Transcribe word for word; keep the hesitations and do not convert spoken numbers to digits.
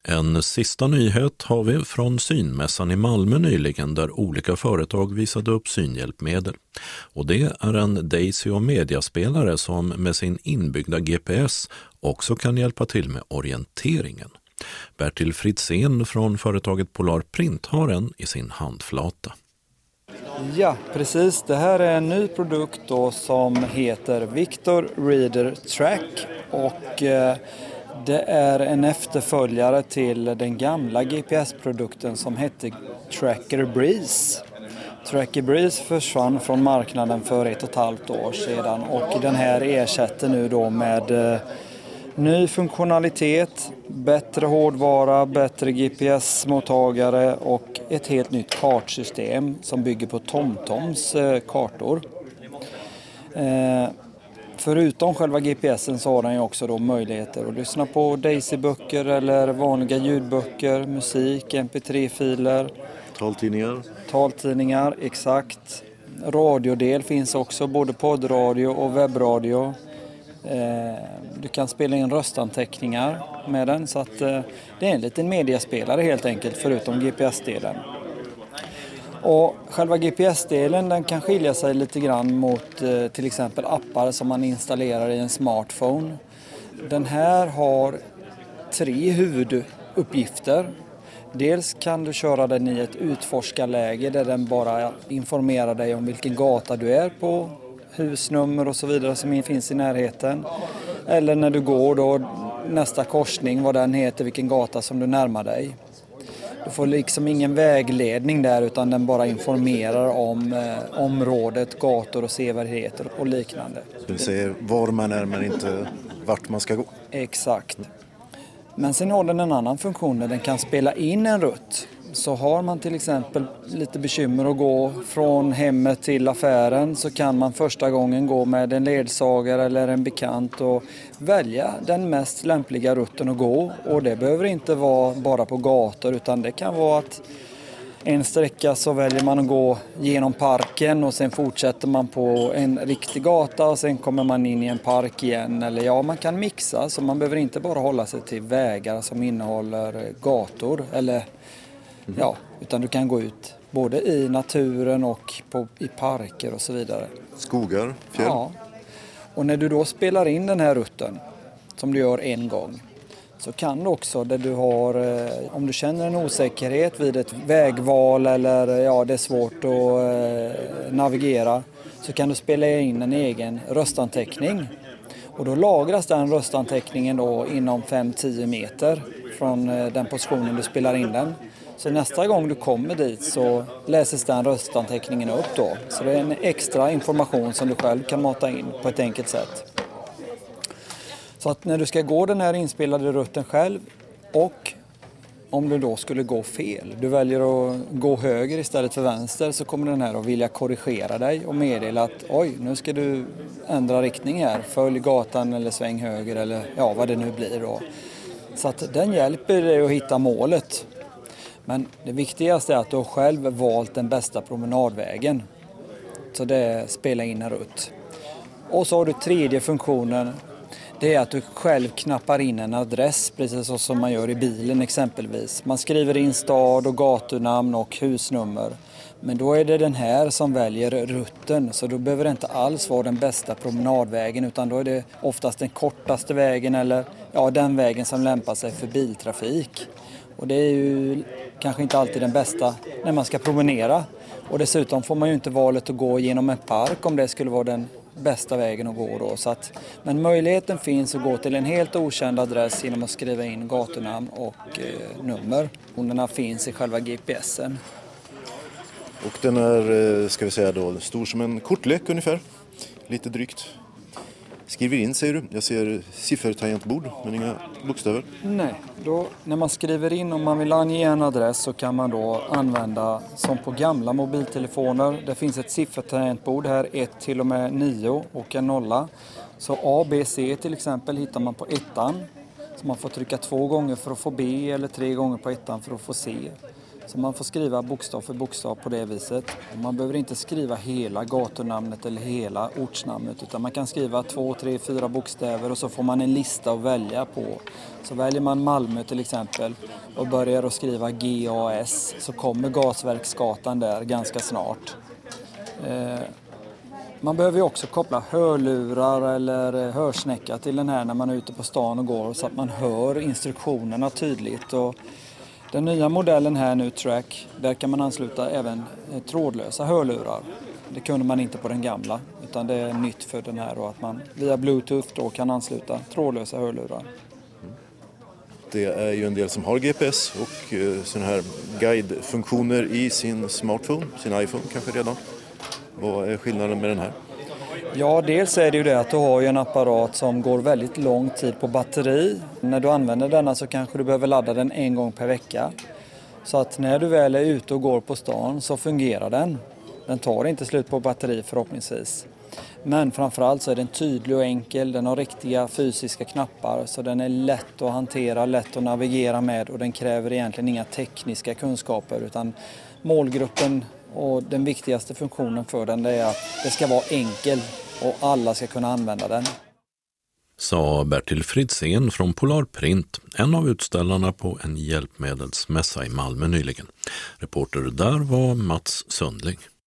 En sista nyhet har vi från Synmässan i Malmö nyligen där olika företag visade upp synhjälpmedel. Och det är en Daisy och mediaspelare som med sin inbyggda G P S också kan hjälpa till med orienteringen. Bertil Fritzén från företaget Polar Print har en i sin handflata. Ja, precis. Det här är en ny produkt då som heter Victor Reader Track och eh, det är en efterföljare till den gamla G P S-produkten som hette Tracker Breeze. Tracker Breeze försvann från marknaden för ett och ett halvt år sedan och den här ersätter nu då med eh, ny funktionalitet, bättre hårdvara, bättre G P S-mottagare och ett helt nytt kartsystem som bygger på TomToms eh, kartor. Eh, förutom själva G P S:en så har den ju också då möjligheter att lyssna på Daisy-böcker eller vanliga ljudböcker, musik, M P tre-filer. Taltidningar. Taltidningar, exakt. Radiodel finns också, både poddradio och webbradio. Du kan spela in röstanteckningar med den så att det är en liten mediaspelare helt enkelt förutom G P S-delen. Och själva G P S-delen den kan skilja sig lite grann mot till exempel appar som man installerar i en smartphone. Den här har tre huvuduppgifter. Dels kan du köra den i ett utforskarläge där den bara informerar dig om vilken gata du är på, husnummer och så vidare som finns i närheten. Eller när du går då nästa korsning, vad den heter, vilken gata som du närmar dig. Du får liksom ingen vägledning där utan den bara informerar om eh, området, gator och sevärdheter och liknande. Den säger var man är men inte vart man ska gå. Exakt. Men sen har den en annan funktion där den kan spela in en rutt. Så har man till exempel lite bekymmer att gå från hemmet till affären så kan man första gången gå med en ledsagare eller en bekant och välja den mest lämpliga rutten att gå. Och det behöver inte vara bara på gator utan det kan vara att en sträcka så väljer man att gå genom parken och sen fortsätter man på en riktig gata och sen kommer man in i en park igen. Eller ja, man kan mixa så man behöver inte bara hålla sig till vägar som innehåller gator eller ja, utan du kan gå ut både i naturen och på, i parker och så vidare. Skogar, fjäll. Ja, och när du då spelar in den här rutten som du gör en gång så kan du också, där du har, om du känner en osäkerhet vid ett vägval eller ja, det är svårt att navigera så kan du spela in en egen röstanteckning. Och då lagras den röstanteckningen då inom fem till tio meter från den positionen du spelar in den. Så nästa gång du kommer dit så läses den röstanteckningen upp då. Så det är en extra information som du själv kan mata in på ett enkelt sätt. Så att när du ska gå den här inspelade rutten själv och om du då skulle gå fel, du väljer att gå höger istället för vänster så kommer den här att vilja korrigera dig och meddela att oj, nu ska du ändra riktning här, följ gatan eller sväng höger eller ja, vad det nu blir då. Så att den hjälper dig att hitta målet. Men det viktigaste är att du har själv valt den bästa promenadvägen. Så det spelar in en rutt. Och så har du tredje funktionen. Det är att du själv knappar in en adress, precis så som man gör i bilen exempelvis. Man skriver in stad och gatunamn och husnummer. Men då är det den här som väljer rutten. Så då behöver det inte alls vara den bästa promenadvägen utan då är det oftast den kortaste vägen eller ja, den vägen som lämpar sig för biltrafik. Och det är ju kanske inte alltid den bästa när man ska promenera. Och dessutom får man ju inte valet att gå genom en park om det skulle vara den bästa vägen att gå då. Så att, men möjligheten finns att gå till en helt okänd adress genom att skriva in gatunamn och eh, nummer. Fonderna finns i själva G P S:en. Och den är, ska vi säga då, stor som en kortlek ungefär. Lite drygt. Skriver in, säger du. Jag ser siffertangentbord, men inga bokstäver. Nej, då, när man skriver in om man vill ange en adress så kan man då använda som på gamla mobiltelefoner. Det finns ett siffertangentbord här, ett till och med nio och en nolla. Så A, B, C till exempel hittar man på ettan. Så man får trycka två gånger för att få B eller tre gånger på ettan för att få C. Så man får skriva bokstav för bokstav på det viset. Man behöver inte skriva hela gatunamnet eller hela ortsnamnet, utan man kan skriva två, tre, fyra bokstäver och så får man en lista att välja på. Så väljer man Malmö till exempel och börjar att skriva G A S, så kommer Gasverksgatan där ganska snart. Eh, Man behöver ju också koppla hörlurar eller hörsnäcka till den här när man är ute på stan och går, så att man hör instruktionerna tydligt. Och den nya modellen här nu, Track, där kan man ansluta även trådlösa hörlurar. Det kunde man inte på den gamla, utan det är nytt för den här och att man via Bluetooth då kan ansluta trådlösa hörlurar. Det är ju en del som har G P S och sådana här guidefunktioner i sin smartphone, sin iPhone kanske redan. Vad är skillnaden med den här? Ja, dels är det ju det att du har ju en apparat som går väldigt lång tid på batteri. När du använder denna så kanske du behöver ladda den en gång per vecka. Så att när du väl är ute och går på stan så fungerar den. Den tar inte slut på batteri förhoppningsvis. Men framförallt så är den tydlig och enkel. Den har riktiga fysiska knappar, så den är lätt att hantera, lätt att navigera med, och den kräver egentligen inga tekniska kunskaper, utan målgruppen och den viktigaste funktionen för den är att det ska vara enkel och alla ska kunna använda den. Sa Bertil Fritzén från Polar Print, en av utställarna på en hjälpmedelsmässa i Malmö nyligen. Reporter där var Mats Sundling.